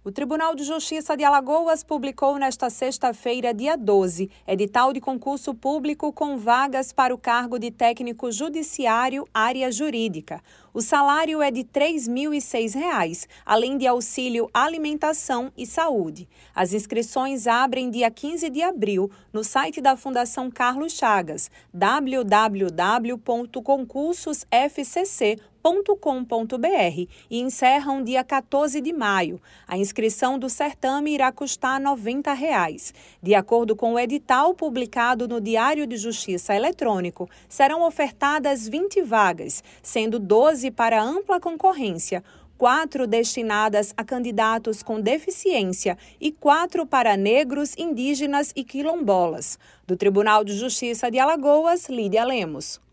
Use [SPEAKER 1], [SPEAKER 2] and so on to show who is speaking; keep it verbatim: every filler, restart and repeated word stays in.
[SPEAKER 1] O Tribunal de Justiça de Alagoas publicou nesta sexta-feira, dia doze, edital de concurso público com vagas para o cargo de técnico judiciário área jurídica. O salário é de três mil e seis reais, além de auxílio alimentação e saúde. As inscrições abrem dia quinze de abril no site da Fundação Carlos Chagas, w w w ponto concursos f c c ponto com ponto b r, e encerram dia quatorze de maio. A inscrição do certame irá custar noventa reais. De acordo com o edital publicado no Diário de Justiça Eletrônico, serão ofertadas vinte vagas, sendo doze para ampla concorrência, quatro destinadas a candidatos com deficiência e quatro para negros, indígenas e quilombolas. Do Tribunal de Justiça de Alagoas, Lídia Lemos.